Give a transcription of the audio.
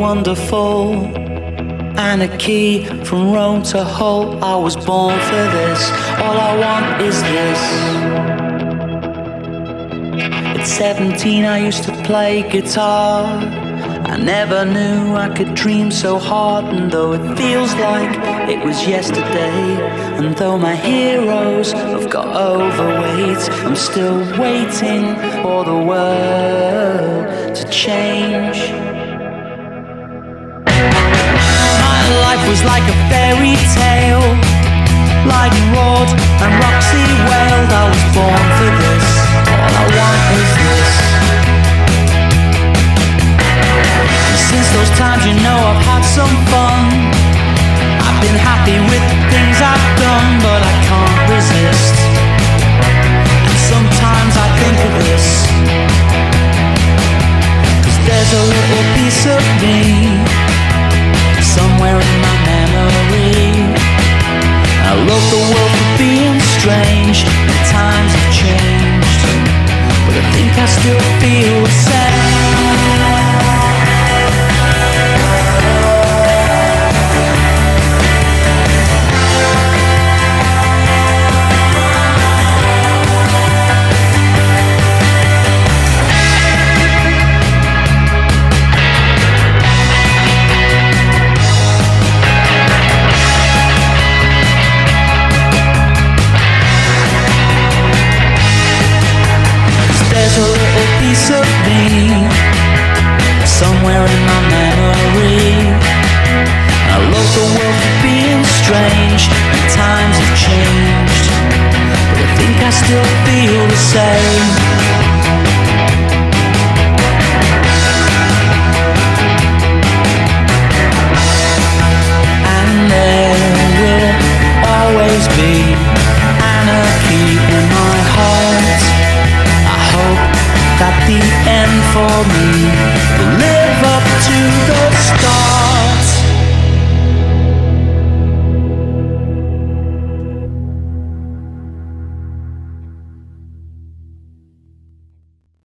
wonderful. And a key from Rome to Hull. I was born for this. All I want is this. At 17 I used to play guitar. I never knew I could dream so hard. And though it feels like it was yesterday, and though my heroes have got overweight, I'm still waiting for the world to change. My life was like a fairy tale, like Rod and Roxy wailed. I was born for this. All I want is this. Since those times, you know, I've had some fun. I've been happy with the things I've done, but I can't resist. And sometimes I think of this, 'cause there's a little piece of me somewhere in my memory. I love the world for being strange, and times have changed, but I think I still feel the same. There's a little piece of me somewhere in my memory. I love the world for being strange, and times have changed, but I think I still feel the same. And there will always be anarchy in my heart. That the end for me will live up to the start.